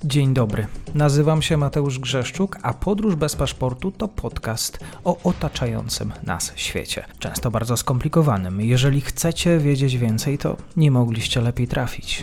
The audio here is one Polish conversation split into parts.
Dzień dobry, nazywam się Mateusz Grzeszczuk, a Podróż bez paszportu to podcast o otaczającym nas świecie. Często bardzo skomplikowanym. Jeżeli chcecie wiedzieć więcej, to nie mogliście lepiej trafić.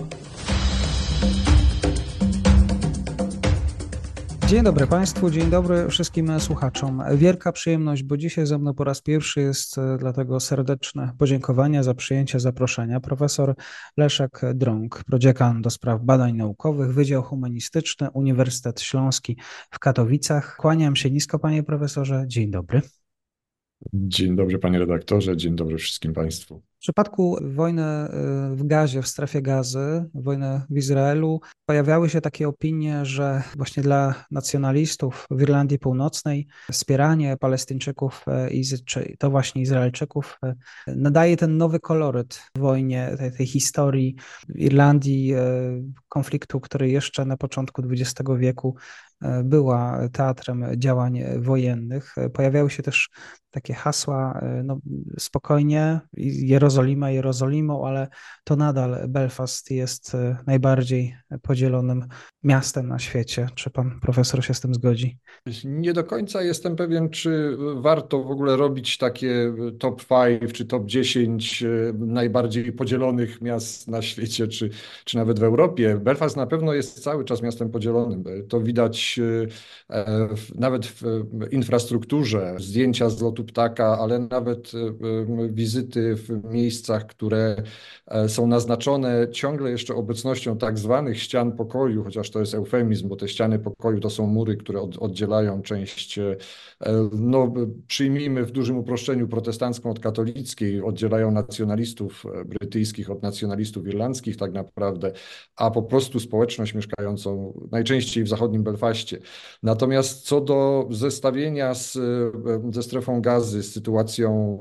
Dzień dobry Państwu, dzień dobry wszystkim słuchaczom. Wielka przyjemność, bo dzisiaj ze mną po raz pierwszy jest dlatego serdeczne podziękowania za przyjęcie zaproszenia. Profesor Leszek Drąg, prodziekan do spraw badań naukowych, Wydział Humanistyczny, Uniwersytet Śląski w Katowicach. Kłaniam się nisko, panie profesorze. Dzień dobry. Dzień dobry, panie redaktorze, dzień dobry wszystkim państwu. W przypadku wojny w Gazie, w strefie Gazy, wojny w Izraelu, pojawiały się takie opinie, że właśnie dla nacjonalistów w Irlandii Północnej wspieranie Palestyńczyków czy to właśnie Izraelczyków nadaje ten nowy koloryt wojnie, tej historii Irlandii, konfliktu, który jeszcze na początku XX wieku była teatrem działań wojennych. Pojawiały się też takie hasła, no spokojnie, Jerozolima Jerozolimą, ale to nadal Belfast jest najbardziej podzielonym miastem na świecie. Czy pan profesor się z tym zgodzi? Nie do końca jestem pewien, czy warto w ogóle robić takie top 5 czy top 10 najbardziej podzielonych miast na świecie, czy nawet w Europie. Belfast na pewno jest cały czas miastem podzielonym. To widać nawet w infrastrukturze, zdjęcia z lotu ptaka, ale nawet wizyty w miejscach, które są naznaczone ciągle jeszcze obecnością tak zwanych ścian pokoju, chociaż to jest eufemizm, bo te ściany pokoju to są mury, które oddzielają część, no przyjmijmy w dużym uproszczeniu protestancką od katolickiej, oddzielają nacjonalistów brytyjskich od nacjonalistów irlandzkich tak naprawdę, a po prostu społeczność mieszkającą najczęściej w zachodnim Belfaście. Natomiast co do zestawienia ze strefą Gazy, z sytuacją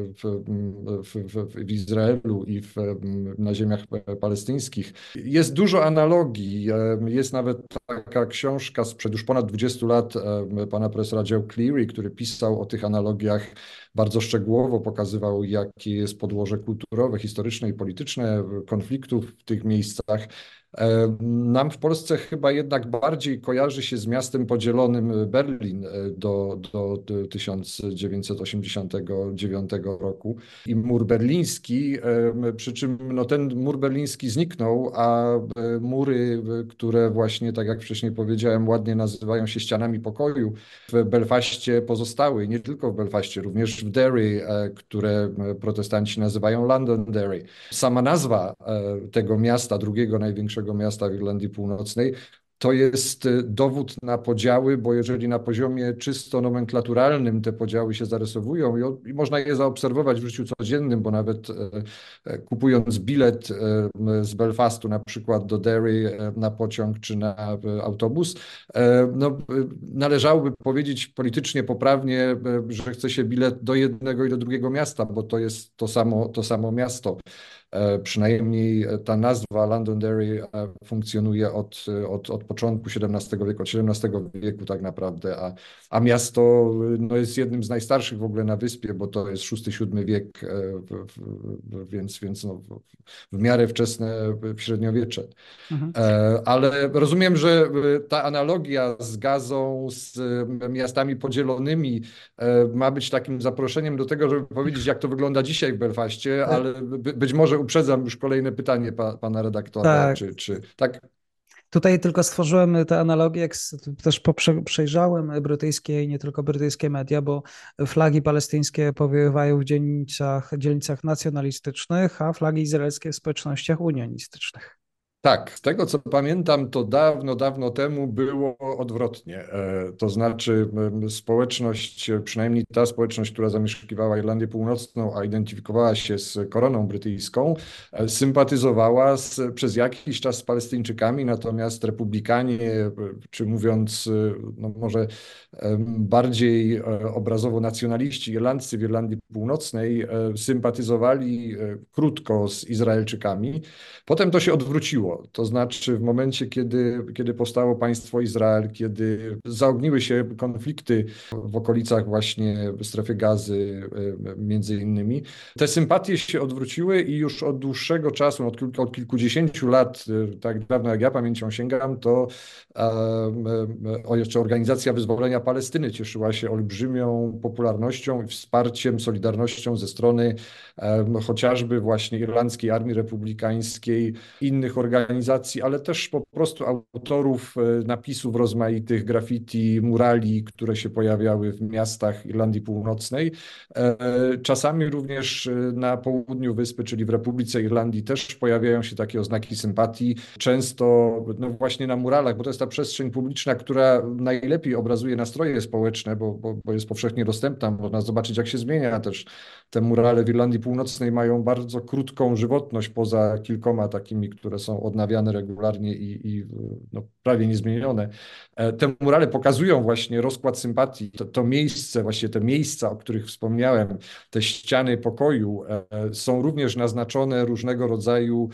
w Izraelu i na ziemiach palestyńskich, jest dużo analogii. Jest nawet taka książka sprzed już ponad 20 lat pana profesora Joe Cleary, który pisał o tych analogiach bardzo szczegółowo, pokazywał, jakie jest podłoże kulturowe, historyczne i polityczne konfliktów w tych miejscach. Nam w Polsce chyba jednak bardziej kojarzy się z miastem podzielonym Berlin do 1989 roku i mur berliński, przy czym no, ten mur berliński zniknął, a mury, które właśnie, tak jak wcześniej powiedziałem, ładnie nazywają się ścianami pokoju, w Belfaście pozostały. Nie tylko w Belfaście, również w Derry, które protestanci nazywają Londonderry. Sama nazwa tego miasta, drugiego największego miasta w Irlandii Północnej, to jest dowód na podziały, bo jeżeli na poziomie czysto nomenklaturalnym te podziały się zarysowują i można je zaobserwować w życiu codziennym, bo nawet kupując bilet z Belfastu na przykład do Derry na pociąg czy na autobus, no, należałoby powiedzieć politycznie poprawnie, że chce się bilet do jednego i do drugiego miasta, bo to jest to samo miasto. Przynajmniej ta nazwa Londonderry funkcjonuje od początku XVII wieku, od XVII wieku tak naprawdę, a miasto no, jest jednym z najstarszych w ogóle na wyspie, bo to jest VI-VII wiek, więc no, w miarę wczesne średniowiecze. Mhm. Ale rozumiem, że ta analogia z Gazą, z miastami podzielonymi ma być takim zaproszeniem do tego, żeby powiedzieć, jak to wygląda dzisiaj w Belfaście, ale być może uprzedzam już kolejne pytanie pana redaktora, Tak. czy tak? Tutaj tylko stworzyłem tę analogię, jak też przejrzałem brytyjskie i nie tylko brytyjskie media, bo flagi palestyńskie powiewają w dzielnicach nacjonalistycznych, a flagi izraelskie w społecznościach unionistycznych. Tak, z tego co pamiętam, to dawno temu było odwrotnie. To znaczy społeczność, przynajmniej ta społeczność, która zamieszkiwała Irlandię Północną, a identyfikowała się z koroną brytyjską, sympatyzowała przez jakiś czas z Palestyńczykami, natomiast republikanie, czy mówiąc no może bardziej obrazowo nacjonaliści irlandzcy w Irlandii Północnej, sympatyzowali krótko z Izraelczykami. Potem to się odwróciło. było. To znaczy w momencie, kiedy powstało państwo Izrael, kiedy zaogniły się konflikty w okolicach właśnie strefy Gazy między innymi, te sympatie się odwróciły i już od dłuższego czasu, od kilkudziesięciu lat, tak dawno jak ja pamięcią sięgam, to jeszcze Organizacja Wyzwolenia Palestyny cieszyła się olbrzymią popularnością i wsparciem, solidarnością ze strony chociażby właśnie Irlandzkiej Armii Republikańskiej, innych organizacji, ale też po prostu autorów napisów rozmaitych, graffiti, murali, które się pojawiały w miastach Irlandii Północnej. Czasami również na południu wyspy, czyli w Republice Irlandii, też pojawiają się takie oznaki sympatii. Często no właśnie na muralach, bo to jest ta przestrzeń publiczna, która najlepiej obrazuje nastroje społeczne, bo jest powszechnie dostępna. Można zobaczyć, jak się zmienia też. Te murale w Irlandii Północnej mają bardzo krótką żywotność, poza kilkoma takimi, które są odnawiane regularnie i no, prawie niezmienione. Te murale pokazują właśnie rozkład sympatii. To miejsce, właśnie te miejsca, o których wspomniałem, te ściany pokoju są również naznaczone różnego rodzaju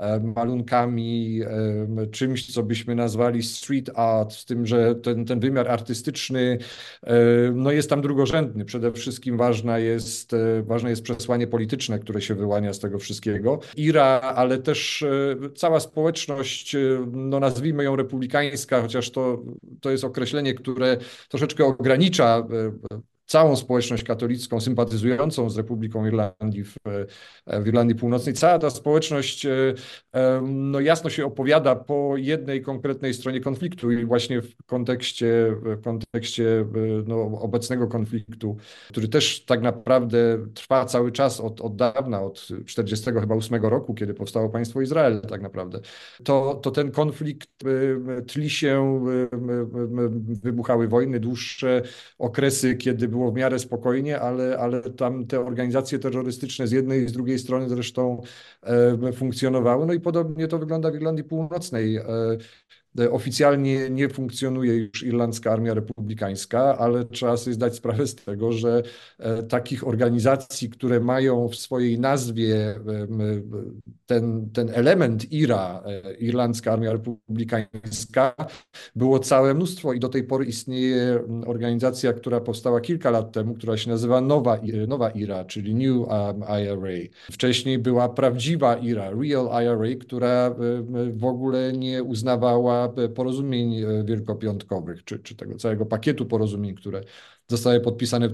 malunkami, czymś, co byśmy nazwali street art, z tym, że ten wymiar artystyczny no jest tam drugorzędny. Przede wszystkim ważne jest przesłanie polityczne, które się wyłania z tego wszystkiego. IRA, ale też cała społeczność, no nazwijmy ją republikańska, chociaż to jest określenie, które troszeczkę ogranicza całą społeczność katolicką sympatyzującą z Republiką Irlandii w Irlandii Północnej. Cała ta społeczność no jasno się opowiada po jednej konkretnej stronie konfliktu i właśnie w kontekście no, obecnego konfliktu, który też tak naprawdę trwa cały czas od dawna, od 48 roku, kiedy powstało państwo Izrael tak naprawdę. To ten konflikt tli się, wybuchały wojny, dłuższe okresy, kiedy było w miarę spokojnie, ale tam te organizacje terrorystyczne z jednej i z drugiej strony zresztą funkcjonowały. No i podobnie to wygląda w Irlandii Północnej. Oficjalnie nie funkcjonuje już Irlandzka Armia Republikańska, ale trzeba sobie zdać sprawę z tego, że takich organizacji, które mają w swojej nazwie ten element IRA, Irlandzka Armia Republikańska, było całe mnóstwo i do tej pory istnieje organizacja, która powstała kilka lat temu, która się nazywa Nowa IRA, czyli New IRA. Wcześniej była prawdziwa IRA, Real IRA, która w ogóle nie uznawała porozumień wielkopiątkowych, czy tego całego pakietu porozumień, które zostały podpisane w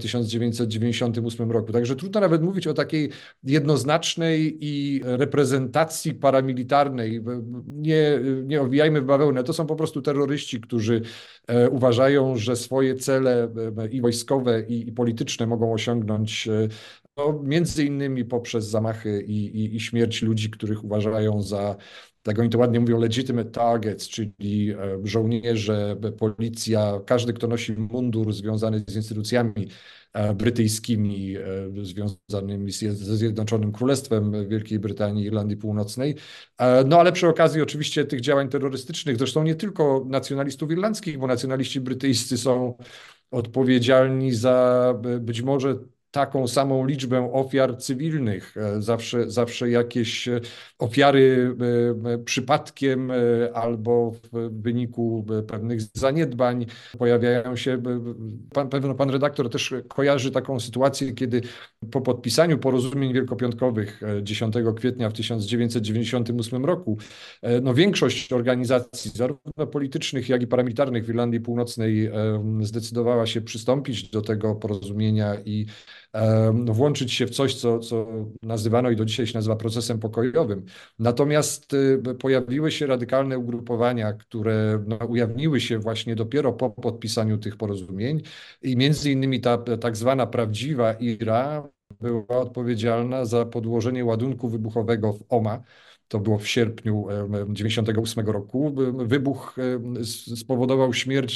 1998 roku. Także trudno nawet mówić o takiej jednoznacznej i reprezentacji paramilitarnej. Nie owijajmy w bawełnę. To są po prostu terroryści, którzy uważają, że swoje cele i wojskowe, i polityczne mogą osiągnąć no, między innymi poprzez zamachy i śmierć ludzi, których uważają za, tak oni to ładnie mówią, legitimate targets, czyli żołnierze, policja, każdy, kto nosi mundur związany z instytucjami brytyjskimi związanymi ze Zjednoczonym Królestwem Wielkiej Brytanii i Irlandii Północnej. No ale przy okazji oczywiście tych działań terrorystycznych, zresztą nie tylko nacjonalistów irlandzkich, bo nacjonaliści brytyjscy są odpowiedzialni za być może taką samą liczbę ofiar cywilnych. Zawsze jakieś ofiary przypadkiem albo w wyniku pewnych zaniedbań pojawiają się. Pan redaktor też kojarzy taką sytuację, kiedy po podpisaniu porozumień wielkopiątkowych 10 kwietnia w 1998 roku no większość organizacji, zarówno politycznych, jak i paramilitarnych w Irlandii Północnej zdecydowała się przystąpić do tego porozumienia i włączyć się w coś, co nazywano i do dzisiaj się nazywa procesem pokojowym. Natomiast pojawiły się radykalne ugrupowania, które no, ujawniły się właśnie dopiero po podpisaniu tych porozumień i między innymi ta tak zwana prawdziwa IRA była odpowiedzialna za podłożenie ładunku wybuchowego w Omagh. To było w sierpniu 1998 roku. Wybuch spowodował śmierć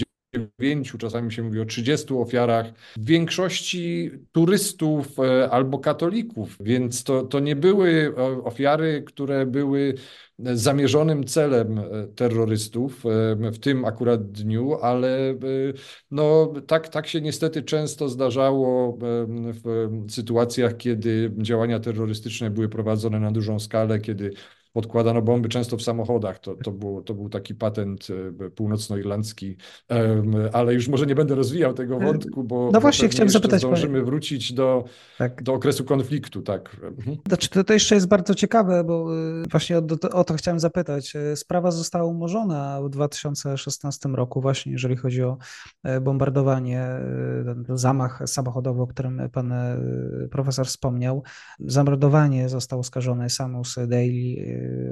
29, czasami się mówi o 30 ofiarach, w większości turystów albo katolików, więc to nie były ofiary, które były zamierzonym celem terrorystów w tym akurat dniu, ale no, tak się niestety często zdarzało w sytuacjach, kiedy działania terrorystyczne były prowadzone na dużą skalę, kiedy podkładano bomby często w samochodach. To był taki patent północnoirlandzki, ale już może nie będę rozwijał tego wątku, No bo właśnie, pewnie chciałem jeszcze zapytać, zdążymy wrócić tak. do okresu konfliktu, tak. Znaczy, to jeszcze jest bardzo ciekawe, bo właśnie o to chciałem zapytać. Sprawa została umorzona w 2016 roku, właśnie jeżeli chodzi o bombardowanie, ten zamach samochodowy, o którym pan profesor wspomniał. Zamordowanie został oskarżony Samus Daly,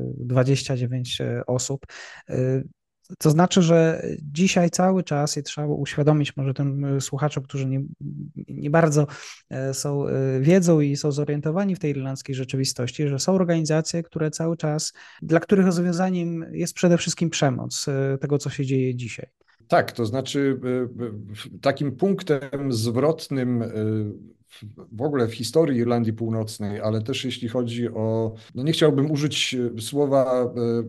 29 osób. To znaczy, że dzisiaj cały czas i trzeba uświadomić może tym słuchaczom, którzy nie bardzo wiedzą i są zorientowani w tej irlandzkiej rzeczywistości, że są organizacje, które cały czas, dla których rozwiązaniem jest przede wszystkim przemoc tego, co się dzieje dzisiaj. Tak, to znaczy takim punktem zwrotnym w ogóle w historii Irlandii Północnej, ale też jeśli chodzi o, no nie chciałbym użyć słowa,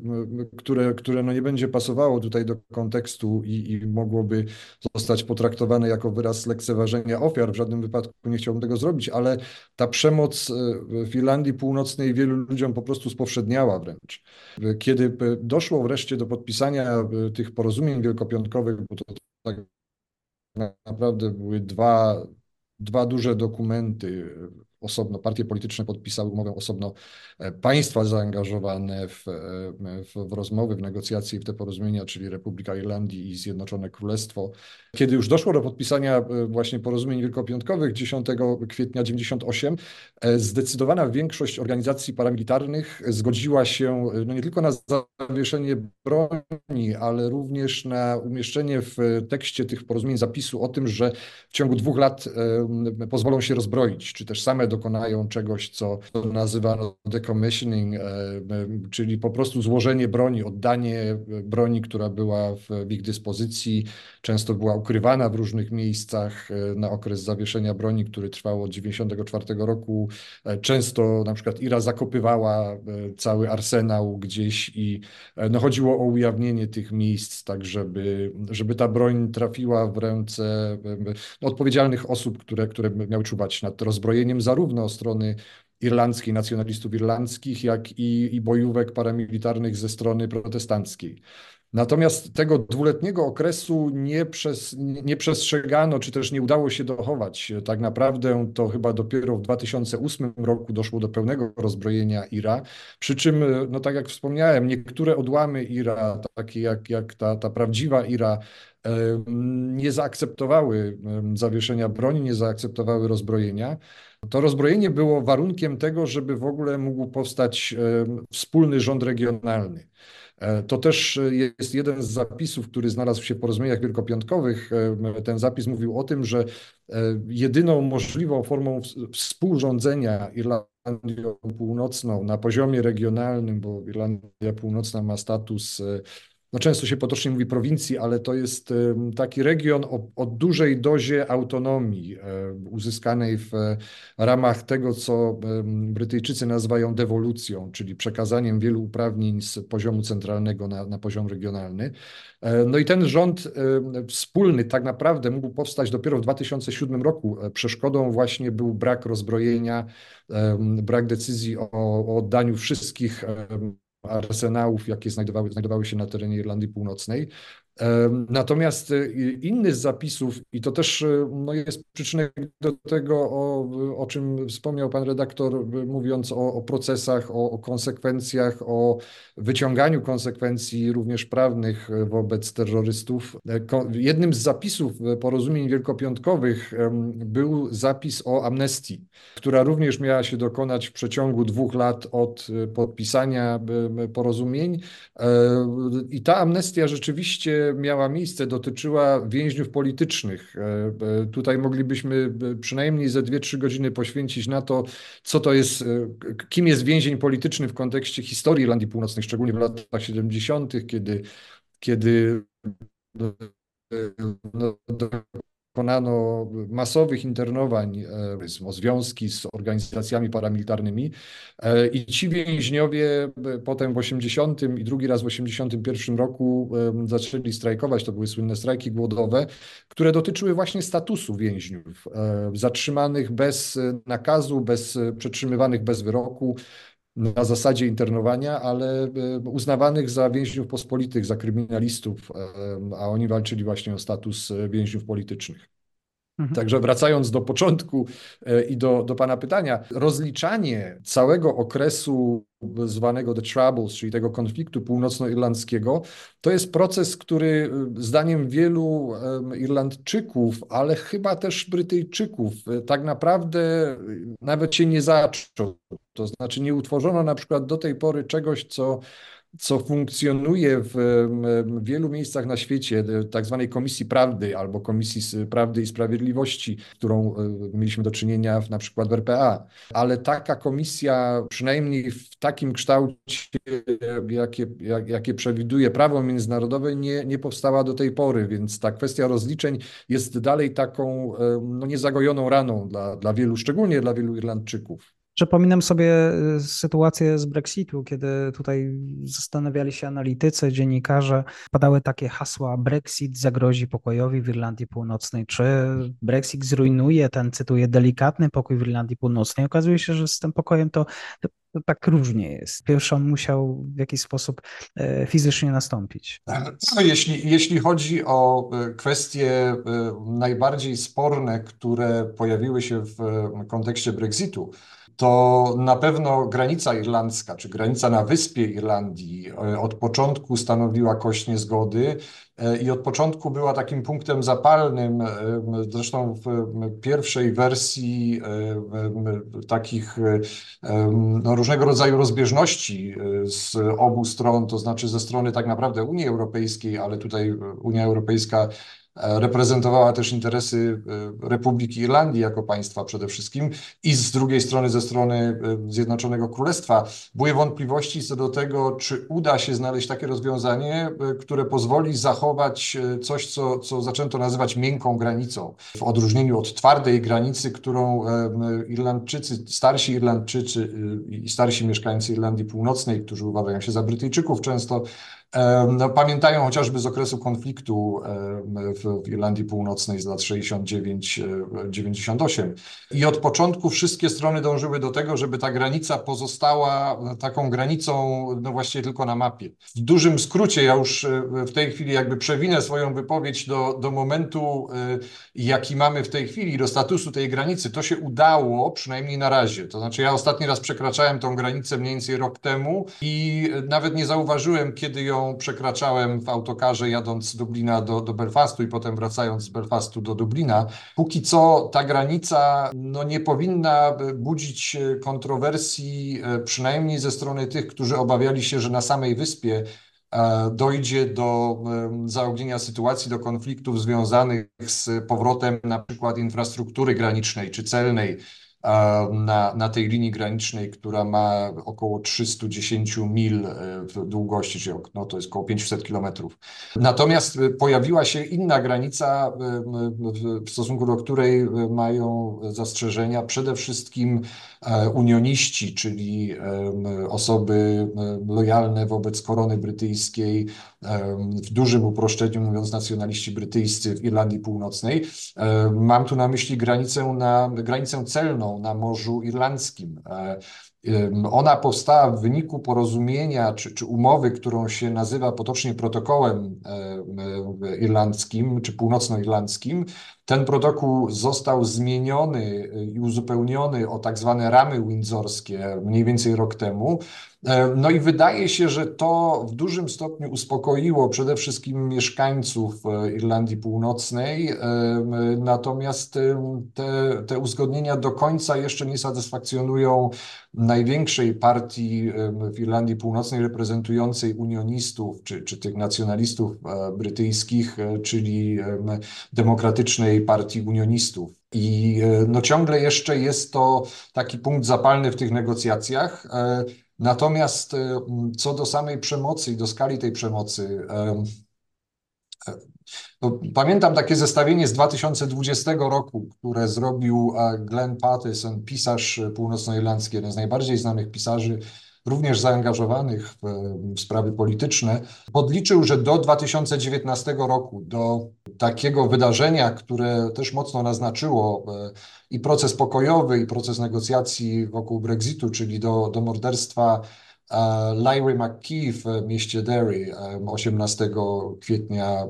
które no nie będzie pasowało tutaj do kontekstu i mogłoby zostać potraktowane jako wyraz lekceważenia ofiar. W żadnym wypadku nie chciałbym tego zrobić, ale ta przemoc w Irlandii Północnej wielu ludziom po prostu spowszedniała wręcz. Kiedy doszło wreszcie do podpisania tych porozumień wielkopiątkowych, bo to tak naprawdę były dwa duże dokumenty. Osobno partie polityczne podpisały umowę, osobno państwa zaangażowane w rozmowy, w negocjacje i w te porozumienia, czyli Republika Irlandii i Zjednoczone Królestwo. Kiedy już doszło do podpisania właśnie porozumień wielkopiątkowych 10 kwietnia 98, zdecydowana większość organizacji paramilitarnych zgodziła się no nie tylko na zawieszenie broni, ale również na umieszczenie w tekście tych porozumień zapisu o tym, że w ciągu 2 lat pozwolą się rozbroić, czy też same dokonają czegoś, co nazywano decommissioning, czyli po prostu złożenie broni, oddanie broni, która była w ich dyspozycji, często była ukrywana w różnych miejscach na okres zawieszenia broni, który trwał od 1994 roku. Często na przykład Ira zakopywała cały arsenał gdzieś i no, chodziło o ujawnienie tych miejsc, tak żeby ta broń trafiła w ręce odpowiedzialnych osób, które miały czuwać nad rozbrojeniem zarówno strony irlandzkiej, nacjonalistów irlandzkich, jak i bojówek paramilitarnych ze strony protestanckiej. Natomiast tego 2-letniego okresu nie przestrzegano, czy też nie udało się dochować. Tak naprawdę to chyba dopiero w 2008 roku doszło do pełnego rozbrojenia IRA, przy czym, no tak jak wspomniałem, niektóre odłamy IRA, takie jak ta prawdziwa IRA, nie zaakceptowały zawieszenia broni, nie zaakceptowały rozbrojenia. To rozbrojenie było warunkiem tego, żeby w ogóle mógł powstać wspólny rząd regionalny. To też jest jeden z zapisów, który znalazł się w porozumieniach wielkopiątkowych. Ten zapis mówił o tym, że jedyną możliwą formą współrządzenia Irlandią Północną na poziomie regionalnym, bo Irlandia Północna ma status, no często się potocznie mówi prowincji, ale to jest taki region o dużej dozie autonomii uzyskanej w ramach tego, co Brytyjczycy nazywają dewolucją, czyli przekazaniem wielu uprawnień z poziomu centralnego na poziom regionalny. No i ten rząd wspólny tak naprawdę mógł powstać dopiero w 2007 roku. Przeszkodą właśnie był brak rozbrojenia, brak decyzji o oddaniu wszystkich arsenałów, jakie znajdowały się na terenie Irlandii Północnej. Natomiast inny z zapisów, i to też no, jest przyczynek do tego, o czym wspomniał pan redaktor, mówiąc o procesach, o konsekwencjach, o wyciąganiu konsekwencji również prawnych wobec terrorystów. Jednym z zapisów porozumień wielkopiątkowych był zapis o amnestii, która również miała się dokonać w przeciągu 2 lat od podpisania porozumień. I ta amnestia rzeczywiście miała miejsce, dotyczyła więźniów politycznych. Tutaj moglibyśmy przynajmniej ze 2-3 godziny poświęcić na to, co to jest, kim jest więzień polityczny w kontekście historii Irlandii Północnej, szczególnie w latach 70., kiedy no, dokonano masowych internowań, o związki z organizacjami paramilitarnymi i ci więźniowie potem w 80 i drugi raz w 81 roku zaczęli strajkować. To były słynne strajki głodowe, które dotyczyły właśnie statusu więźniów zatrzymanych bez nakazu, przetrzymywanych bez wyroku. na zasadzie internowania, ale uznawanych za więźniów pospolitych, za kryminalistów, a oni walczyli właśnie o status więźniów politycznych. Mhm. Także wracając do początku i do Pana pytania, rozliczanie całego okresu zwanego The Troubles, czyli tego konfliktu północnoirlandzkiego, to jest proces, który zdaniem wielu Irlandczyków, ale chyba też Brytyjczyków, tak naprawdę nawet się nie zaczął. To znaczy nie utworzono na przykład do tej pory czegoś, co funkcjonuje w wielu miejscach na świecie, tak zwanej Komisji Prawdy albo Komisji Prawdy i Sprawiedliwości, którą mieliśmy do czynienia na przykład w RPA. Ale taka komisja, przynajmniej w takim kształcie, jakie przewiduje prawo międzynarodowe, nie powstała do tej pory, więc ta kwestia rozliczeń jest dalej taką no, niezagojoną raną dla wielu, szczególnie dla wielu Irlandczyków. Przypominam sobie sytuację z Brexitu, kiedy tutaj zastanawiali się analitycy, dziennikarze, padały takie hasła: Brexit zagrozi pokojowi w Irlandii Północnej. Czy Brexit zrujnuje ten, cytuję, delikatny pokój w Irlandii Północnej? Okazuje się, że z tym pokojem to tak różnie jest. Pierwszy on musiał w jakiś sposób fizycznie nastąpić. No, jeśli chodzi o kwestie najbardziej sporne, które pojawiły się w kontekście Brexitu, to na pewno granica irlandzka, czy granica na wyspie Irlandii od początku stanowiła kość niezgody i od początku była takim punktem zapalnym. Zresztą w pierwszej wersji takich no, różnego rodzaju rozbieżności z obu stron, to znaczy ze strony tak naprawdę Unii Europejskiej, ale tutaj Unia Europejska reprezentowała też interesy Republiki Irlandii jako państwa przede wszystkim i z drugiej strony ze strony Zjednoczonego Królestwa były wątpliwości co do tego, czy uda się znaleźć takie rozwiązanie, które pozwoli zachować coś, co zaczęto nazywać miękką granicą, w odróżnieniu od twardej granicy, którą Irlandczycy, starsi Irlandczycy i starsi mieszkańcy Irlandii Północnej, którzy uważają się za Brytyjczyków często, no, pamiętają chociażby z okresu konfliktu w Irlandii Północnej z lat 69-98. I od początku wszystkie strony dążyły do tego, żeby ta granica pozostała taką granicą no właściwie tylko na mapie. W dużym skrócie, ja już w tej chwili jakby przewinę swoją wypowiedź do momentu, jaki mamy w tej chwili, do statusu tej granicy. To się udało, przynajmniej na razie. To znaczy ja ostatni raz przekraczałem tą granicę mniej więcej rok temu i nawet nie zauważyłem, kiedy ją przekraczałem w autokarze jadąc z Dublina do Belfastu i potem wracając z Belfastu do Dublina. Póki co ta granica no, nie powinna budzić kontrowersji, przynajmniej ze strony tych, którzy obawiali się, że na samej wyspie dojdzie do zaognienia sytuacji, do konfliktów związanych z powrotem na przykład infrastruktury granicznej czy celnej na tej linii granicznej, która ma około 310 mil w długości, czyli no, to jest około 500 kilometrów. Natomiast pojawiła się inna granica, w stosunku do której mają zastrzeżenia przede wszystkim unioniści, czyli osoby lojalne wobec korony brytyjskiej, w dużym uproszczeniu mówiąc nacjonaliści brytyjscy w Irlandii Północnej. Mam tu na myśli granicę celną na Morzu Irlandzkim. Ona powstała w wyniku porozumienia czy umowy, którą się nazywa potocznie protokołem irlandzkim czy północnoirlandzkim. Ten protokół został zmieniony i uzupełniony o tak zwane ramy windzorskie mniej więcej rok temu. No i wydaje się, że to w dużym stopniu uspokoiło przede wszystkim mieszkańców Irlandii Północnej, natomiast te uzgodnienia do końca jeszcze nie satysfakcjonują największej partii w Irlandii Północnej reprezentującej unionistów czy tych nacjonalistów brytyjskich, czyli Demokratycznej Partii Unionistów. I no ciągle jeszcze jest to taki punkt zapalny w tych negocjacjach. Natomiast co do samej przemocy i do skali tej przemocy, no, pamiętam takie zestawienie z 2020 roku, które zrobił Glenn Paterson, pisarz północnoirlandzki, jeden z najbardziej znanych pisarzy, również zaangażowanych w sprawy polityczne. Podliczył, że do 2019 roku, do takiego wydarzenia, które też mocno naznaczyło i proces pokojowy, i proces negocjacji wokół Brexitu, czyli do morderstwa Lyry McKee w mieście Derry 18 kwietnia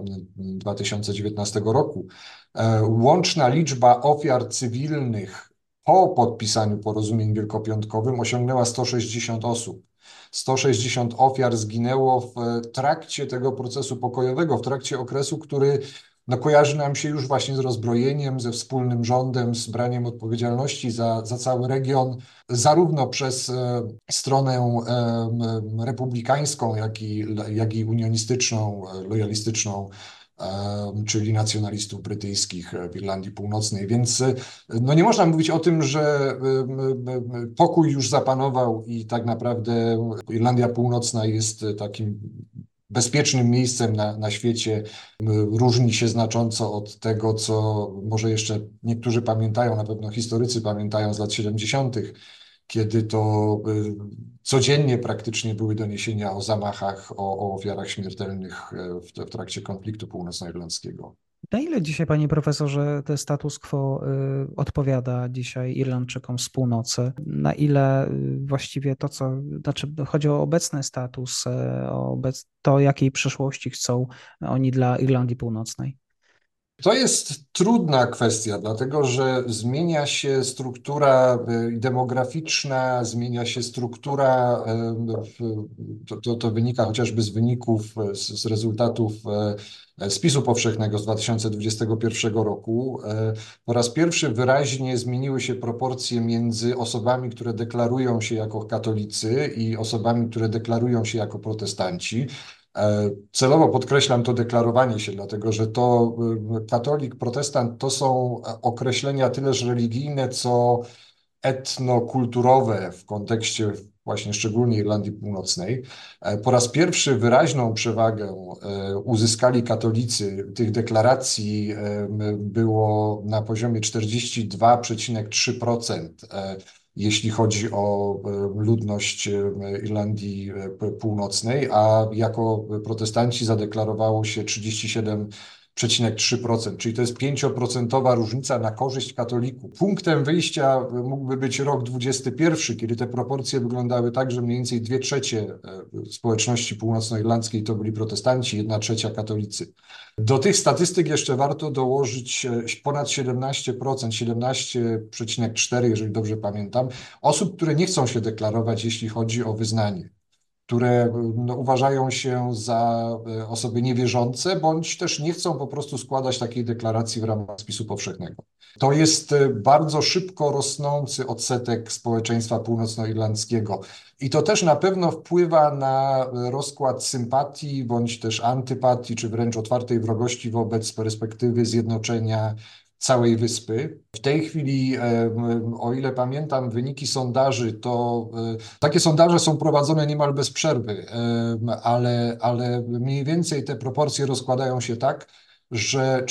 2019 roku. Łączna liczba ofiar cywilnych po podpisaniu porozumień wielkopiątkowym osiągnęła 160 osób. 160 ofiar zginęło w trakcie tego procesu pokojowego, w trakcie okresu, który no, kojarzy nam się już właśnie z rozbrojeniem, ze wspólnym rządem, z braniem odpowiedzialności za cały region, zarówno przez stronę republikańską, jak i unionistyczną, lojalistyczną, czyli nacjonalistów brytyjskich w Irlandii Północnej. Więc no nie można mówić o tym, że pokój już zapanował i tak naprawdę Irlandia Północna jest takim bezpiecznym miejscem na świecie. Różni się znacząco od tego, co może jeszcze niektórzy pamiętają, na pewno historycy pamiętają z lat 70., kiedy to codziennie praktycznie były doniesienia o zamachach, o ofiarach śmiertelnych w trakcie konfliktu północnoirlandzkiego. Na ile dzisiaj, panie profesorze, ten status quo odpowiada dzisiaj Irlandczykom z północy? Na ile właściwie to, znaczy chodzi o obecny status, to jakiej przyszłości chcą oni dla Irlandii Północnej? To jest trudna kwestia, dlatego że zmienia się struktura demograficzna, zmienia się struktura, to wynika chociażby z wyników, z rezultatów spisu powszechnego z 2021 roku. Po raz pierwszy wyraźnie zmieniły się proporcje między osobami, które deklarują się jako katolicy i osobami, które deklarują się jako protestanci. Celowo podkreślam to deklarowanie się, dlatego że to katolik, protestant to są określenia tyleż religijne, co etnokulturowe w kontekście właśnie szczególnie Irlandii Północnej. Po raz pierwszy wyraźną przewagę uzyskali katolicy. Tych deklaracji było na poziomie 42,3%. Jeśli chodzi o ludność Irlandii Północnej, a jako protestanci zadeklarowało się 37,3%, czyli to jest 5% różnica na korzyść katolików. Punktem wyjścia mógłby być rok 21, kiedy te proporcje wyglądały tak, że mniej więcej 2/3 społeczności północnoirlandzkiej to byli protestanci, 1/3 katolicy. Do tych statystyk jeszcze warto dołożyć ponad 17%, 17,4%, jeżeli dobrze pamiętam, osób, które nie chcą się deklarować, jeśli chodzi o wyznanie, które no, uważają się za osoby niewierzące, bądź też nie chcą po prostu składać takiej deklaracji w ramach spisu powszechnego. To jest bardzo szybko rosnący odsetek społeczeństwa północnoirlandzkiego i to też na pewno wpływa na rozkład sympatii, bądź też antypatii, czy wręcz otwartej wrogości wobec perspektywy zjednoczenia całej wyspy. W tej chwili, o ile pamiętam wyniki sondaży, to takie sondaże są prowadzone niemal bez przerwy, ale mniej więcej te proporcje rozkładają się tak, że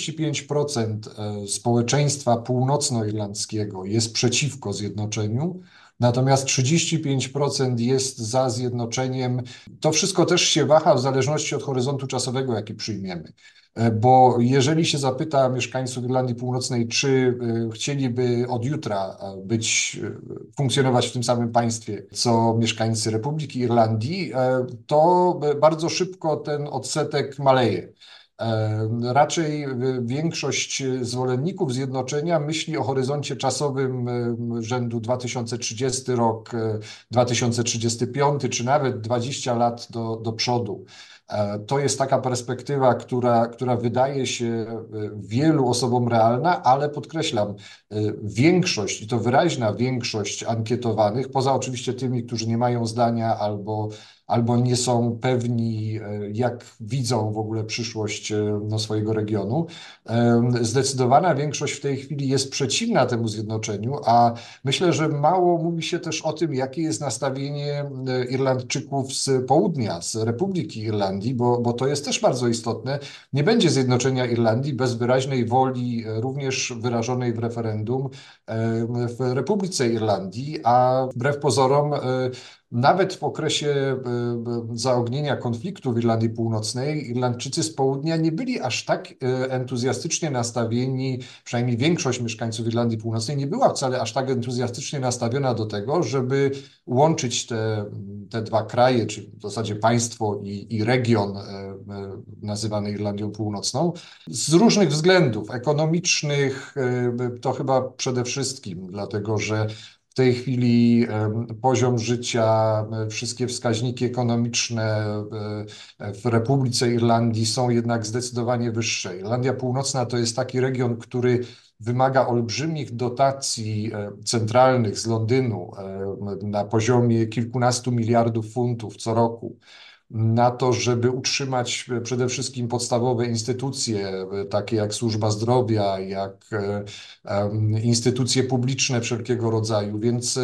45% społeczeństwa północnoirlandzkiego jest przeciwko zjednoczeniu, natomiast 35% jest za zjednoczeniem. To wszystko też się waha w zależności od horyzontu czasowego, jaki przyjmiemy. Bo jeżeli się zapyta mieszkańców Irlandii Północnej, czy chcieliby od jutra funkcjonować w tym samym państwie, co mieszkańcy Republiki Irlandii, to bardzo szybko ten odsetek maleje. Raczej większość zwolenników zjednoczenia myśli o horyzoncie czasowym rzędu 2030 rok, 2035 czy nawet 20 lat do przodu. To jest taka perspektywa, która wydaje się wielu osobom realna, ale podkreślam, większość, i to wyraźna większość ankietowanych, poza oczywiście tymi, którzy nie mają zdania albo nie są pewni, jak widzą w ogóle przyszłość swojego regionu. Zdecydowana większość w tej chwili jest przeciwna temu zjednoczeniu, a myślę, że mało mówi się też o tym, jakie jest nastawienie Irlandczyków z południa, z Republiki Irlandii, bo to jest też bardzo istotne. Nie będzie zjednoczenia Irlandii bez wyraźnej woli, również wyrażonej w referendum w Republice Irlandii, a wbrew pozorom nawet w okresie zaognienia konfliktu w Irlandii Północnej, Irlandczycy z południa nie byli aż tak entuzjastycznie nastawieni, przynajmniej większość mieszkańców Irlandii Północnej nie była wcale aż tak entuzjastycznie nastawiona do tego, żeby łączyć te dwa kraje, czy w zasadzie państwo i region nazywany Irlandią Północną, z różnych względów ekonomicznych, to chyba przede wszystkim, dlatego że w tej chwili poziom życia, wszystkie wskaźniki ekonomiczne w Republice Irlandii są jednak zdecydowanie wyższe. Irlandia Północna to jest taki region, który wymaga olbrzymich dotacji centralnych z Londynu na poziomie kilkunastu miliardów funtów co roku na to, żeby utrzymać przede wszystkim podstawowe instytucje, takie jak służba zdrowia, jak instytucje publiczne wszelkiego rodzaju. Więc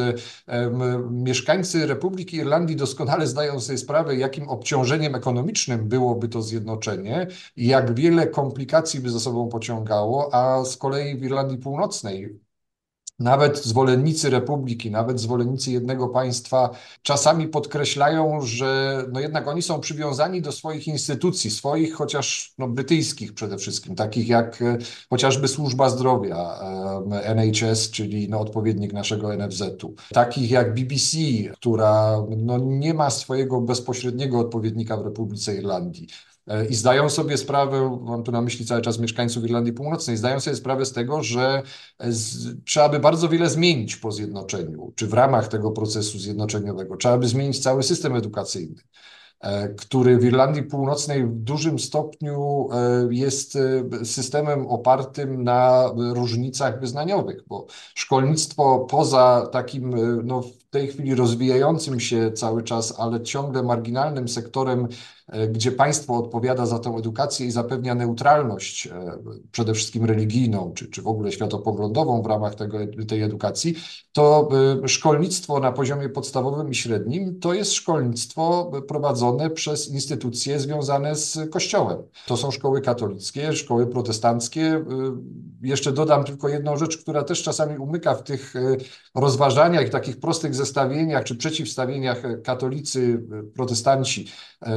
mieszkańcy Republiki Irlandii doskonale zdają sobie sprawę, jakim obciążeniem ekonomicznym byłoby to zjednoczenie i jak wiele komplikacji by za sobą pociągało, a z kolei w Irlandii Północnej nawet zwolennicy republiki, nawet zwolennicy jednego państwa czasami podkreślają, że no jednak oni są przywiązani do swoich instytucji, swoich chociaż no, brytyjskich przede wszystkim, takich jak chociażby służba zdrowia, NHS, czyli no, odpowiednik naszego NFZ-u, takich jak BBC, która no, nie ma swojego bezpośredniego odpowiednika w Republice Irlandii. I zdają sobie sprawę, mam tu na myśli cały czas mieszkańców Irlandii Północnej, zdają sobie sprawę z tego, że trzeba by bardzo wiele zmienić po zjednoczeniu, czy w ramach tego procesu zjednoczeniowego. Trzeba by zmienić cały system edukacyjny, który w Irlandii Północnej w dużym stopniu jest systemem opartym na różnicach wyznaniowych, bo szkolnictwo poza takim no, w tej chwili rozwijającym się cały czas, ale ciągle marginalnym sektorem, gdzie państwo odpowiada za tę edukację i zapewnia neutralność, przede wszystkim religijną, czy w ogóle światopoglądową w ramach tej edukacji, to szkolnictwo na poziomie podstawowym i średnim to jest szkolnictwo prowadzone przez instytucje związane z Kościołem. To są szkoły katolickie, szkoły protestanckie. Jeszcze dodam tylko jedną rzecz, która też czasami umyka w tych rozważaniach, takich prostych zestawieniach czy przeciwstawieniach katolicy, protestanci.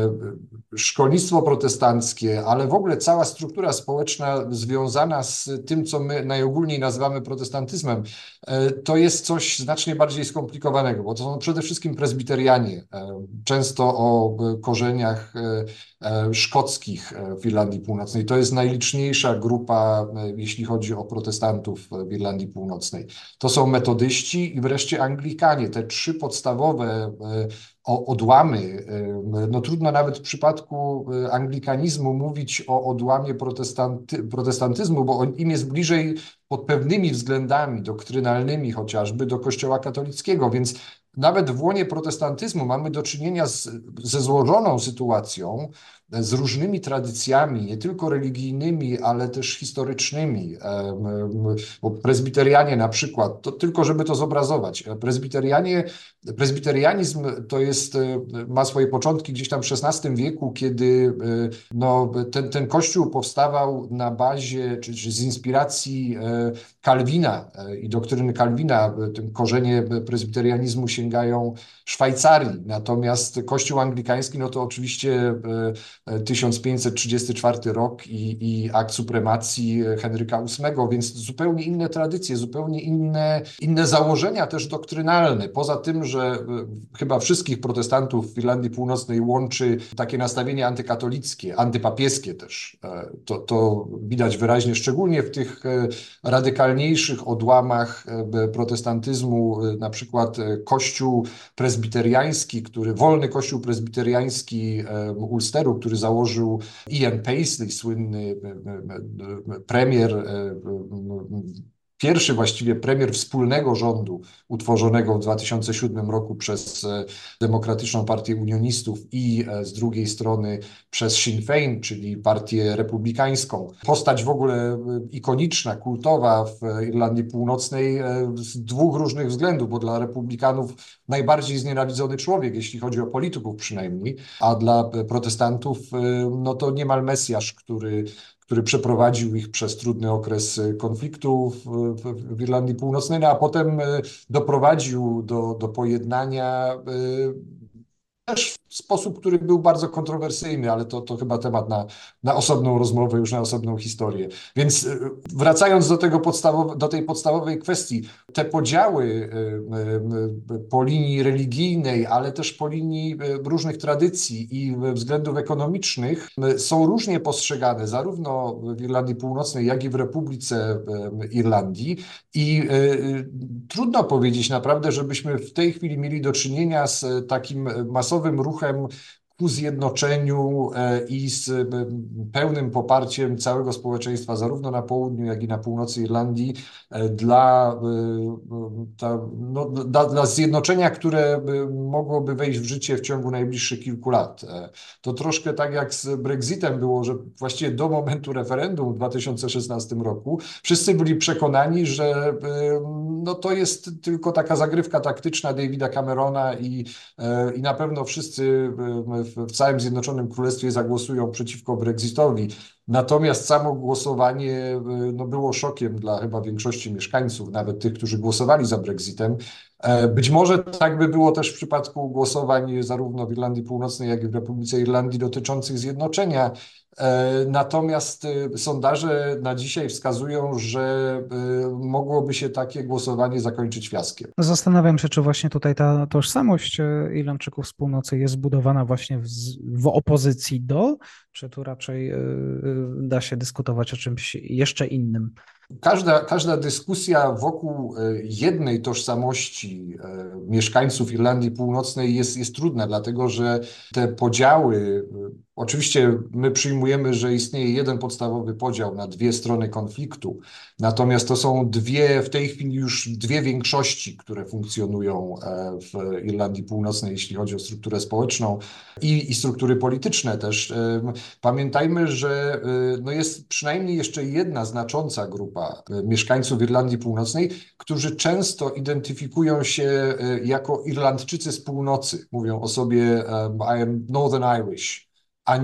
Szkolnictwo protestanckie, ale w ogóle cała struktura społeczna związana z tym, co my najogólniej nazywamy protestantyzmem, to jest coś znacznie bardziej skomplikowanego, bo to są przede wszystkim prezbiterianie, często o korzeniach szkockich w Irlandii Północnej. To jest najliczniejsza grupa, jeśli chodzi o protestantów w Irlandii Północnej. To są metodyści i wreszcie Anglikanie. Te trzy podstawowe odłamy. No trudno nawet w przypadku anglikanizmu mówić o odłamie protestantyzmu, bo im jest bliżej pod pewnymi względami doktrynalnymi chociażby do Kościoła katolickiego, więc nawet w łonie protestantyzmu mamy do czynienia ze złożoną sytuacją, z różnymi tradycjami, nie tylko religijnymi, ale też historycznymi. Bo prezbiterianie na przykład, to tylko żeby to zobrazować, prezbiterianizm to jest, ma swoje początki gdzieś tam w XVI wieku, kiedy no, ten kościół powstawał na bazie, czy z inspiracji Kalwina i doktryny Kalwina. Korzenie prezbiterianizmu sięgają Szwajcarii, natomiast kościół anglikański, no to oczywiście 1534 rok i akt supremacji Henryka VIII, więc zupełnie inne tradycje, zupełnie inne założenia też doktrynalne. Poza tym, że chyba wszystkich protestantów w Irlandii Północnej łączy takie nastawienie antykatolickie, antypapieskie też. To widać wyraźnie, szczególnie w tych radykalniejszych odłamach protestantyzmu, na przykład Kościół prezbiteriański, wolny Kościół prezbiteriański Ulsteru, który założył Ian Paisley, słynny premier, pierwszy właściwie premier wspólnego rządu utworzonego w 2007 roku przez Demokratyczną Partię Unionistów i z drugiej strony przez Sinn Féin, czyli Partię Republikańską. Postać w ogóle ikoniczna, kultowa w Irlandii Północnej z dwóch różnych względów, bo dla republikanów najbardziej znienawidzony człowiek, jeśli chodzi o polityków przynajmniej, a dla protestantów no to niemal Mesjasz, który który przeprowadził ich przez trudny okres konfliktu w Irlandii Północnej, no a potem doprowadził do pojednania też w sposób, który był bardzo kontrowersyjny, ale to chyba temat na osobną rozmowę, już na osobną historię. Więc wracając do tej podstawowej kwestii, te podziały po linii religijnej, ale też po linii różnych tradycji i względów ekonomicznych są różnie postrzegane, zarówno w Irlandii Północnej, jak i w Republice Irlandii. I trudno powiedzieć naprawdę, żebyśmy w tej chwili mieli do czynienia z takim masowym ruchem ku zjednoczeniu i z pełnym poparciem całego społeczeństwa, zarówno na południu, jak i na północy Irlandii, dla zjednoczenia, które mogłoby wejść w życie w ciągu najbliższych kilku lat. To troszkę tak jak z Brexitem było, że właściwie do momentu referendum w 2016 roku wszyscy byli przekonani, że to jest tylko taka zagrywka taktyczna Davida Camerona i na pewno wszyscy w całym Zjednoczonym Królestwie zagłosują przeciwko Brexitowi. Natomiast samo głosowanie było szokiem dla chyba większości mieszkańców, nawet tych, którzy głosowali za Brexitem. Być może tak by było też w przypadku głosowań zarówno w Irlandii Północnej, jak i w Republice Irlandii dotyczących zjednoczenia. Natomiast sondaże na dzisiaj wskazują, że mogłoby się takie głosowanie zakończyć fiaskiem. Zastanawiam się, czy właśnie tutaj ta tożsamość Irlandczyków z północy jest zbudowana właśnie w opozycji czy tu raczej da się dyskutować o czymś jeszcze innym? Każda dyskusja wokół jednej tożsamości mieszkańców Irlandii Północnej jest trudna, dlatego że te podziały, oczywiście my przyjmujemy, że istnieje jeden podstawowy podział na dwie strony konfliktu, natomiast to są w tej chwili już dwie większości, które funkcjonują w Irlandii Północnej, jeśli chodzi o strukturę społeczną i struktury polityczne też. Pamiętajmy, że jest przynajmniej jeszcze jedna znacząca grupa mieszkańców Irlandii Północnej, którzy często identyfikują się jako Irlandczycy z północy. Mówią o sobie I am Northern Irish, a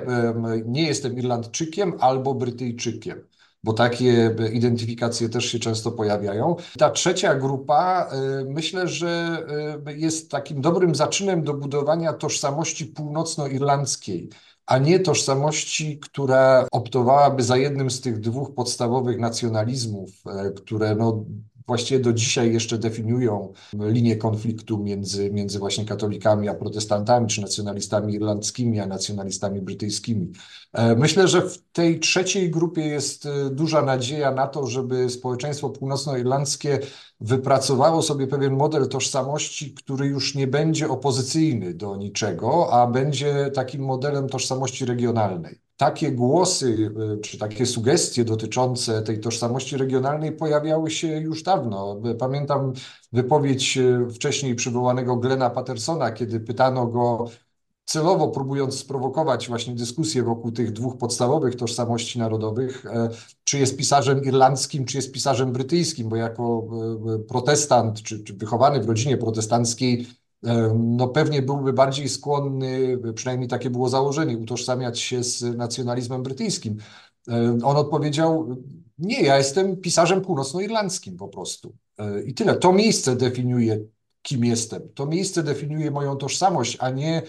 nie jestem Irlandczykiem albo Brytyjczykiem, bo takie identyfikacje też się często pojawiają. Ta trzecia grupa myślę, że jest takim dobrym zaczynem do budowania tożsamości północnoirlandzkiej, a nie tożsamości, która optowałaby za jednym z tych dwóch podstawowych nacjonalizmów, które właściwie do dzisiaj jeszcze definiują linię konfliktu między właśnie katolikami a protestantami, czy nacjonalistami irlandzkimi a nacjonalistami brytyjskimi. Myślę, że w tej trzeciej grupie jest duża nadzieja na to, żeby społeczeństwo północnoirlandzkie wypracowało sobie pewien model tożsamości, który już nie będzie opozycyjny do niczego, a będzie takim modelem tożsamości regionalnej. Takie głosy czy takie sugestie dotyczące tej tożsamości regionalnej pojawiały się już dawno. Pamiętam wypowiedź wcześniej przywołanego Glena Pattersona, kiedy pytano go, celowo próbując sprowokować właśnie dyskusję wokół tych dwóch podstawowych tożsamości narodowych, czy jest pisarzem irlandzkim, czy jest pisarzem brytyjskim, bo jako protestant, czy wychowany w rodzinie protestanckiej, pewnie byłby bardziej skłonny, przynajmniej takie było założenie, utożsamiać się z nacjonalizmem brytyjskim. On odpowiedział, nie, ja jestem pisarzem północnoirlandzkim po prostu. I tyle. To miejsce definiuje, kim jestem. To miejsce definiuje moją tożsamość, a nie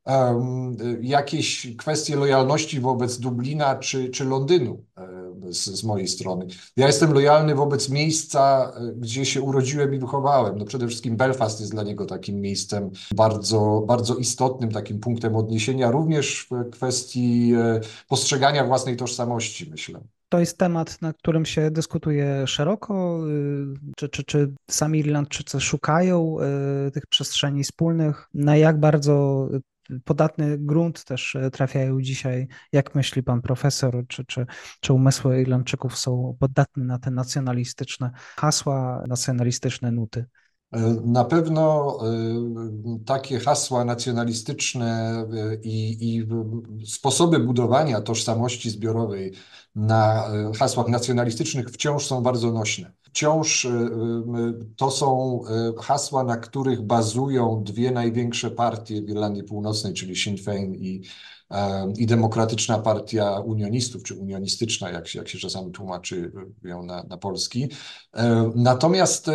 jakieś kwestie lojalności wobec Dublina czy Londynu z mojej strony. Ja jestem lojalny wobec miejsca, gdzie się urodziłem i wychowałem. Przede wszystkim Belfast jest dla niego takim miejscem bardzo, bardzo istotnym, takim punktem odniesienia, również w kwestii postrzegania własnej tożsamości, myślę. To jest temat, na którym się dyskutuje szeroko. Czy sami Irlandczycy szukają tych przestrzeni wspólnych? Na jak bardzo podatny grunt też trafiają dzisiaj, jak myśli pan profesor, czy umysły Irlandczyków są podatne na te nacjonalistyczne hasła, nacjonalistyczne nuty? Na pewno takie hasła nacjonalistyczne i sposoby budowania tożsamości zbiorowej na hasłach nacjonalistycznych wciąż są bardzo nośne. Wciąż to są hasła, na których bazują dwie największe partie w Irlandii Północnej, czyli Sinn Féin i Demokratyczna Partia Unionistów, czy unionistyczna, jak się czasami tłumaczy ją na polski. Natomiast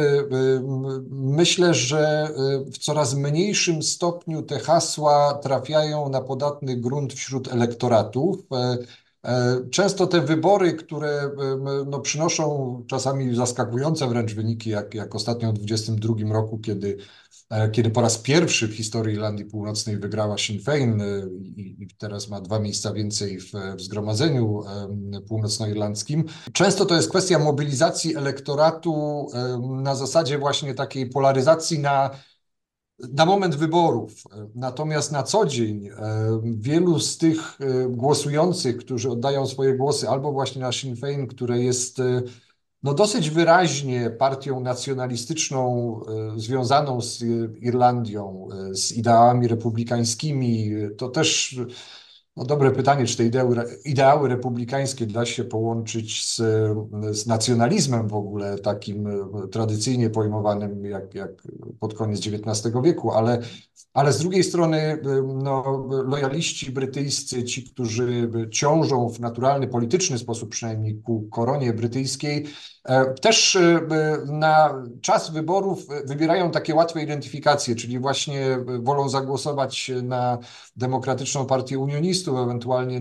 myślę, że w coraz mniejszym stopniu te hasła trafiają na podatny grunt wśród elektoratów. Często te wybory, które no, przynoszą czasami zaskakujące wręcz wyniki, jak ostatnio w 2022 roku, kiedy po raz pierwszy w historii Irlandii Północnej wygrała Sinn Féin i teraz ma 2 miejsca więcej w Zgromadzeniu Północnoirlandzkim. Często to jest kwestia mobilizacji elektoratu na zasadzie właśnie takiej polaryzacji na moment wyborów. Natomiast na co dzień wielu z tych głosujących, którzy oddają swoje głosy albo właśnie na Sinn Féin, które jest no dosyć wyraźnie partią nacjonalistyczną związaną z Irlandią, z ideałami republikańskimi, to też no dobre pytanie, czy te ideały republikańskie da się połączyć z nacjonalizmem w ogóle, takim tradycyjnie pojmowanym jak pod koniec XIX wieku, ale z drugiej strony no, lojaliści brytyjscy, ci, którzy ciążą w naturalny, polityczny sposób przynajmniej ku koronie brytyjskiej, też na czas wyborów wybierają takie łatwe identyfikacje, czyli właśnie wolą zagłosować na Demokratyczną Partię Unionistów, ewentualnie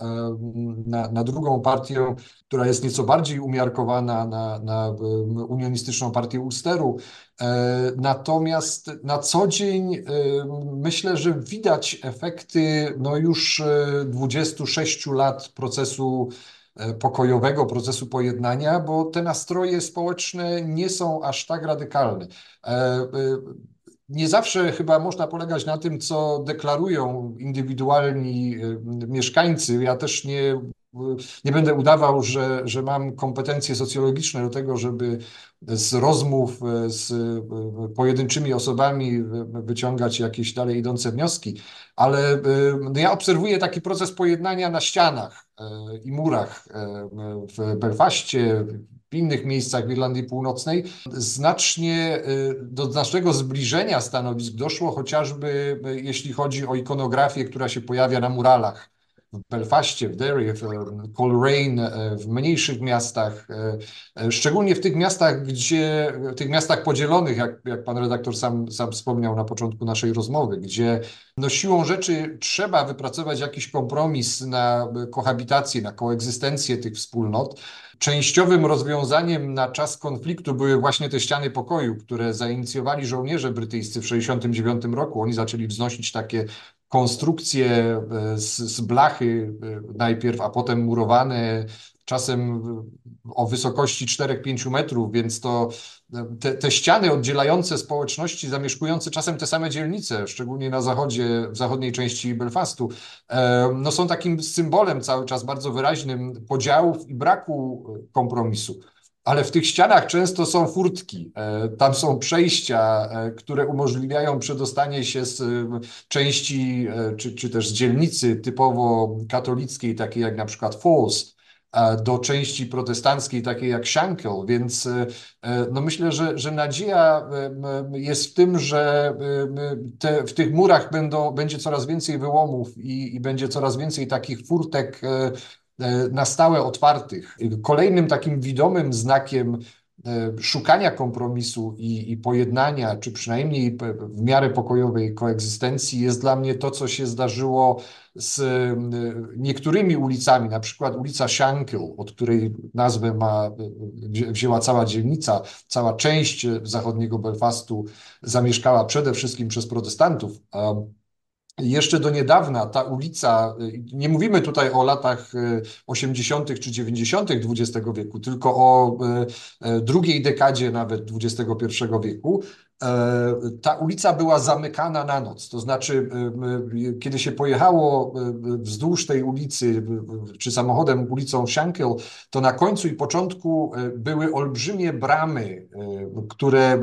na drugą partię, która jest nieco bardziej umiarkowana, na Unionistyczną Partię Ulsteru. Natomiast na co dzień myślę, że widać efekty no już 26 lat procesu pokojowego, procesu pojednania, bo te nastroje społeczne nie są aż tak radykalne. Nie zawsze chyba można polegać na tym, co deklarują indywidualni mieszkańcy. Ja też nie będę udawał, że mam kompetencje socjologiczne do tego, żeby z rozmów z pojedynczymi osobami wyciągać jakieś dalej idące wnioski, ale no ja obserwuję taki proces pojednania na ścianach i murach w Belfaście, w innych miejscach w Irlandii Północnej. Do znacznego zbliżenia stanowisk doszło chociażby jeśli chodzi o ikonografię, która się pojawia na muralach w Belfaście, w Derry, w Coleraine, w mniejszych miastach, szczególnie w tych miastach, w tych miastach podzielonych, jak pan redaktor sam wspomniał na początku naszej rozmowy, gdzie no siłą rzeczy trzeba wypracować jakiś kompromis na kohabitację, na koegzystencję tych wspólnot. Częściowym rozwiązaniem na czas konfliktu były właśnie te ściany pokoju, które zainicjowali żołnierze brytyjscy w 1969 roku. Oni zaczęli wznosić takie konstrukcje z blachy najpierw, a potem murowane, czasem o wysokości 4-5 metrów, więc to te ściany oddzielające społeczności zamieszkujące czasem te same dzielnice, szczególnie na zachodzie, w zachodniej części Belfastu, no są takim symbolem cały czas bardzo wyraźnym podziałów i braku kompromisu. Ale w tych ścianach często są furtki, tam są przejścia, które umożliwiają przedostanie się z części, czy też z dzielnicy typowo katolickiej, takiej jak na przykład Falls, do części protestanckiej, takiej jak Shankill, więc no myślę, że nadzieja jest w tym, że w tych murach będzie coraz więcej wyłomów i będzie coraz więcej takich furtek na stałe otwartych. Kolejnym takim widomym znakiem szukania kompromisu i pojednania, czy przynajmniej w miarę pokojowej koegzystencji jest dla mnie to, co się zdarzyło z niektórymi ulicami, na przykład ulica Shankill, od której nazwę wzięła cała dzielnica, cała część zachodniego Belfastu zamieszkała przede wszystkim przez protestantów. Jeszcze do niedawna ta ulica, nie mówimy tutaj o latach 80. czy 90. XX wieku, tylko o drugiej dekadzie nawet XXI wieku, ta ulica była zamykana na noc. To znaczy, kiedy się pojechało wzdłuż tej ulicy, czy samochodem ulicą Shankill, to na końcu i początku były olbrzymie bramy, które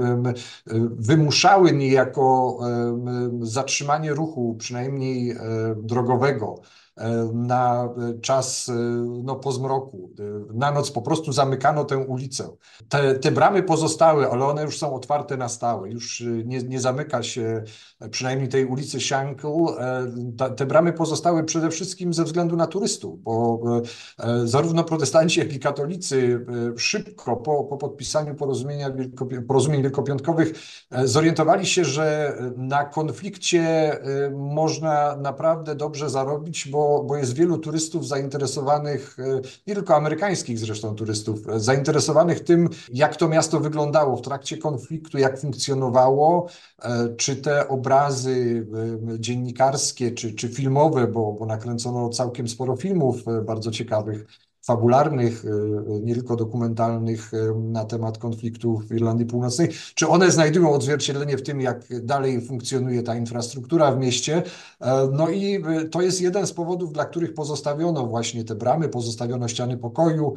wymuszały niejako zatrzymanie ruchu, przynajmniej drogowego. na czas no, po zmroku. Na noc po prostu zamykano tę ulicę. Te bramy pozostały, ale one już są otwarte na stałe. Już nie zamyka się przynajmniej tej ulicy Shankill. Te bramy pozostały przede wszystkim ze względu na turystów, bo zarówno protestanci, jak i katolicy szybko po podpisaniu porozumień wielkopiątkowych zorientowali się, że na konflikcie można naprawdę dobrze zarobić, bo jest wielu turystów zainteresowanych, nie tylko amerykańskich zresztą turystów, zainteresowanych tym, jak to miasto wyglądało w trakcie konfliktu, jak funkcjonowało, czy te obrazy dziennikarskie, czy filmowe, bo nakręcono całkiem sporo filmów bardzo ciekawych, fabularnych, nie tylko dokumentalnych na temat konfliktu w Irlandii Północnej, czy one znajdują odzwierciedlenie w tym, jak dalej funkcjonuje ta infrastruktura w mieście. No i to jest jeden z powodów, dla których pozostawiono właśnie te bramy, pozostawiono ściany pokoju,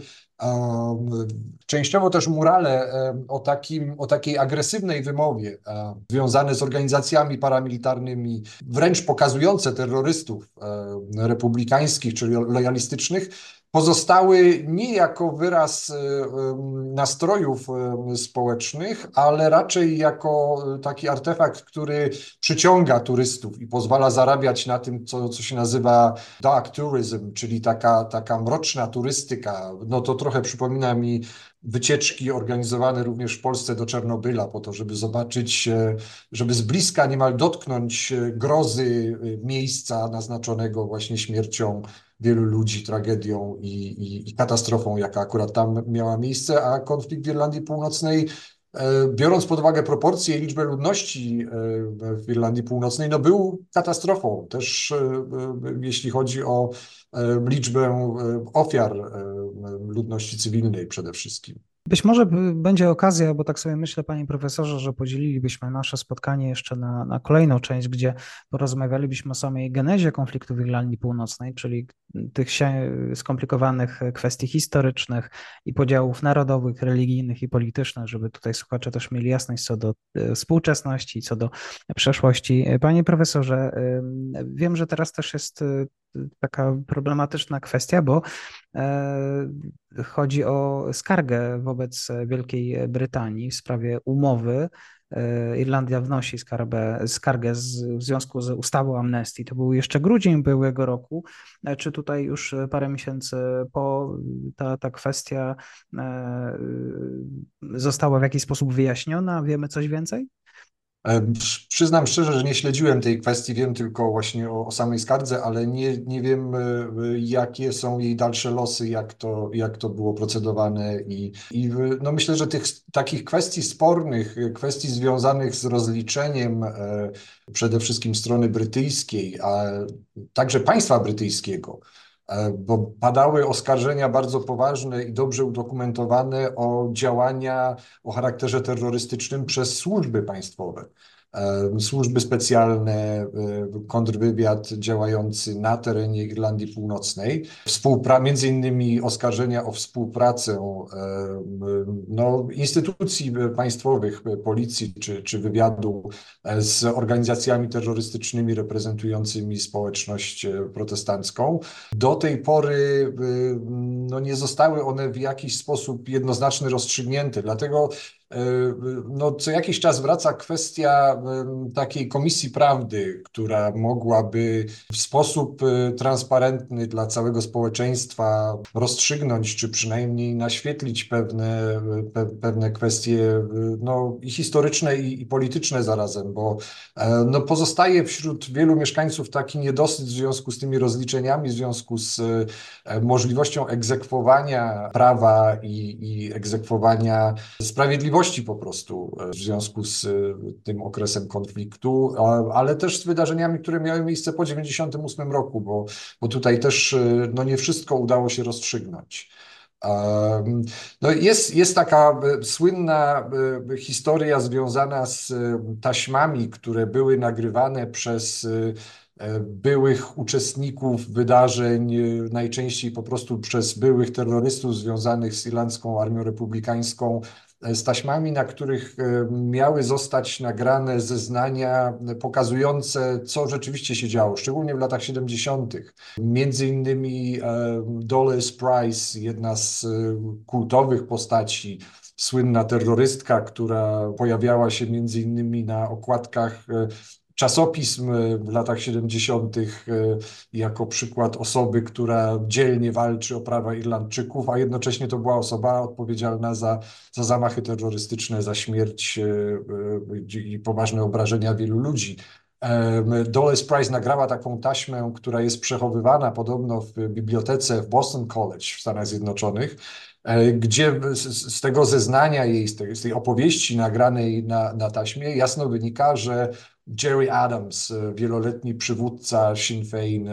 częściowo też murale o takiej agresywnej wymowie, związane z organizacjami paramilitarnymi, wręcz pokazujące terrorystów republikańskich czy lojalistycznych, pozostały nie jako wyraz nastrojów społecznych, ale raczej jako taki artefakt, który przyciąga turystów i pozwala zarabiać na tym, co się nazywa dark tourism, czyli taka mroczna turystyka. No to trochę przypomina mi wycieczki organizowane również w Polsce do Czarnobyla po to, żeby zobaczyć, żeby z bliska niemal dotknąć grozy miejsca naznaczonego właśnie śmiercią wielu ludzi, tragedią i katastrofą, jaka akurat tam miała miejsce, a konflikt w Irlandii Północnej, biorąc pod uwagę proporcje i liczbę ludności w Irlandii Północnej, no był katastrofą też, jeśli chodzi o liczbę ofiar ludności cywilnej przede wszystkim. Być może będzie okazja, bo tak sobie myślę, panie profesorze, że podzielilibyśmy nasze spotkanie jeszcze na kolejną część, gdzie porozmawialibyśmy o samej genezie konfliktu w Irlandii Północnej, czyli tych skomplikowanych kwestii historycznych i podziałów narodowych, religijnych i politycznych, żeby tutaj słuchacze też mieli jasność co do współczesności, co do przeszłości. Panie profesorze, wiem, że teraz też jest taka problematyczna kwestia, bo chodzi o skargę wobec Wielkiej Brytanii w sprawie umowy. Irlandia wnosi skargę w związku z ustawą amnestii. To był jeszcze grudzień ubiegłego roku. Czy tutaj już parę miesięcy po ta kwestia została w jakiś sposób wyjaśniona? Wiemy coś więcej? Przyznam szczerze, że nie śledziłem tej kwestii, wiem tylko właśnie o samej skardze, ale nie wiem, jakie są jej dalsze losy, jak to było procedowane no myślę, że tych takich kwestii spornych, kwestii związanych z rozliczeniem przede wszystkim strony brytyjskiej, a także państwa brytyjskiego, bo padały oskarżenia bardzo poważne i dobrze udokumentowane o działania o charakterze terrorystycznym przez służby państwowe. Służby specjalne, kontrwywiad działający na terenie Irlandii Północnej, między innymi oskarżenia o współpracę no, instytucji państwowych, policji czy wywiadu z organizacjami terrorystycznymi reprezentującymi społeczność protestancką. Do tej pory no, nie zostały one w jakiś sposób jednoznacznie rozstrzygnięte, dlatego no, co jakiś czas wraca kwestia takiej komisji prawdy, która mogłaby w sposób transparentny dla całego społeczeństwa rozstrzygnąć, czy przynajmniej naświetlić pewne kwestie no, i historyczne, i polityczne zarazem, bo no, pozostaje wśród wielu mieszkańców taki niedosyt w związku z tymi rozliczeniami, w związku z możliwością egzekwowania prawa i egzekwowania sprawiedliwości po prostu w związku z tym okresem konfliktu, ale też z wydarzeniami, które miały miejsce po 1998 roku, bo tutaj też no, nie wszystko udało się rozstrzygnąć. No jest taka słynna historia związana z taśmami, które były nagrywane przez byłych uczestników wydarzeń, najczęściej po prostu przez byłych terrorystów związanych z Irlandzką Armią Republikańską, z taśmami, na których miały zostać nagrane zeznania pokazujące, co rzeczywiście się działo, szczególnie w latach 70. Między innymi Dolores Price, jedna z kultowych postaci, słynna terrorystka, która pojawiała się między innymi na okładkach czasopism w latach 70. jako przykład osoby, która dzielnie walczy o prawa Irlandczyków, a jednocześnie to była osoba odpowiedzialna za zamachy terrorystyczne, za śmierć i poważne obrażenia wielu ludzi. Dolores Price nagrała taką taśmę, która jest przechowywana podobno w bibliotece w Boston College w Stanach Zjednoczonych, gdzie z tego zeznania jej, z tej opowieści nagranej na taśmie jasno wynika, że Gerry Adams, wieloletni przywódca Sinn Féin,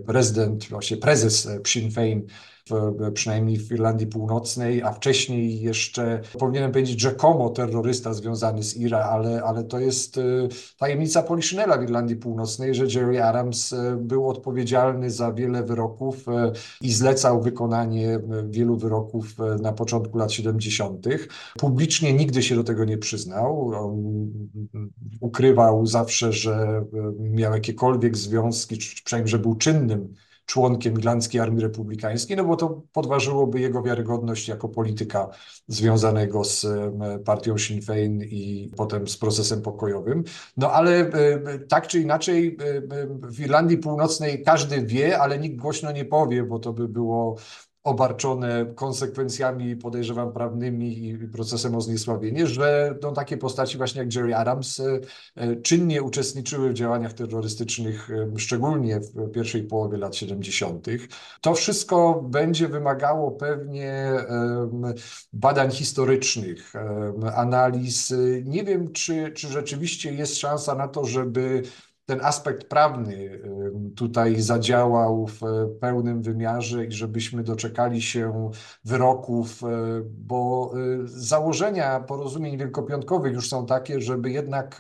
prezes Sinn Féin, przynajmniej w Irlandii Północnej, a wcześniej jeszcze, powinienem powiedzieć, rzekomo terrorysta związany z IRA, ale to jest tajemnica Poliszynela w Irlandii Północnej, że Gerry Adams był odpowiedzialny za wiele wyroków i zlecał wykonanie wielu wyroków na początku lat 70. Publicznie nigdy się do tego nie przyznał. On ukrywał zawsze, że miał jakiekolwiek związki, czy przynajmniej, że był czynnym członkiem Irlandzkiej Armii Republikańskiej, no bo to podważyłoby jego wiarygodność jako polityka związanego z partią Sinn Féin i potem z procesem pokojowym. No ale tak czy inaczej w Irlandii Północnej każdy wie, ale nikt głośno nie powie, bo to by było obarczone konsekwencjami, podejrzewam, prawnymi i procesem o zniesławienie, że no, takie postaci właśnie jak Gerry Adams czynnie uczestniczyły w działaniach terrorystycznych, szczególnie w pierwszej połowie lat 70. To wszystko będzie wymagało pewnie badań historycznych, analiz. Nie wiem, czy rzeczywiście jest szansa na to, żeby ten aspekt prawny tutaj zadziałał w pełnym wymiarze i żebyśmy doczekali się wyroków, bo założenia porozumień wielkopiątkowych już są takie, żeby jednak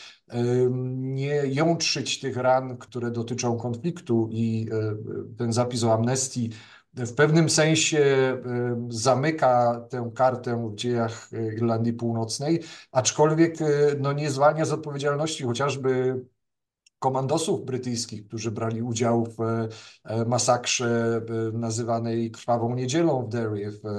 nie jątrzyć tych ran, które dotyczą konfliktu, i ten zapis o amnestii w pewnym sensie zamyka tę kartę w dziejach Irlandii Północnej, aczkolwiek no, nie zwalnia z odpowiedzialności chociażby komandosów brytyjskich, którzy brali udział w masakrze nazywanej Krwawą Niedzielą w Derry w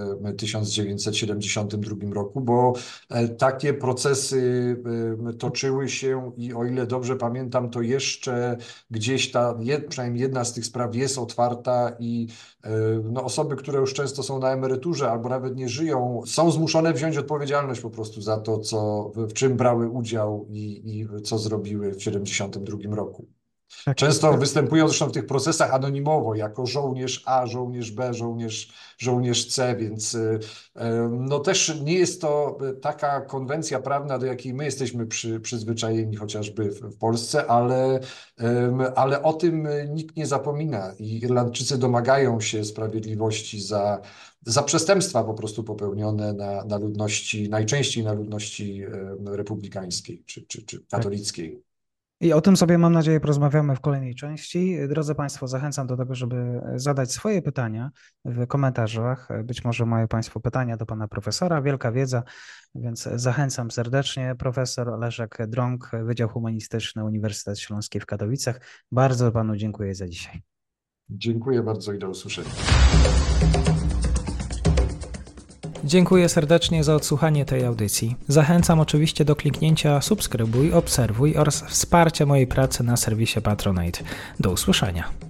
1972 roku, bo takie procesy toczyły się i o ile dobrze pamiętam, to jeszcze gdzieś przynajmniej jedna z tych spraw jest otwarta i no, osoby, które już często są na emeryturze albo nawet nie żyją, są zmuszone wziąć odpowiedzialność po prostu za to, w czym brały udział i co zrobiły w 1972 roku. Tak, Często tak. występują zresztą w tych procesach anonimowo, jako żołnierz A, żołnierz B, żołnierz C, więc no też nie jest to taka konwencja prawna, do jakiej my jesteśmy przyzwyczajeni chociażby w Polsce, ale o tym nikt nie zapomina i Irlandczycy domagają się sprawiedliwości za przestępstwa po prostu popełnione na ludności, najczęściej na ludności republikańskiej czy katolickiej. I o tym sobie, mam nadzieję, porozmawiamy w kolejnej części. Drodzy Państwo, zachęcam do tego, żeby zadać swoje pytania w komentarzach. Być może mają Państwo pytania do Pana Profesora. Wielka wiedza, więc zachęcam serdecznie. Profesor Leszek Drąg, Wydział Humanistyczny, Uniwersytet Śląski w Katowicach. Bardzo Panu dziękuję za dzisiaj. Dziękuję bardzo i do usłyszenia. Dziękuję serdecznie za odsłuchanie tej audycji. Zachęcam oczywiście do kliknięcia subskrybuj, obserwuj oraz wsparcia mojej pracy na serwisie Patronite. Do usłyszenia.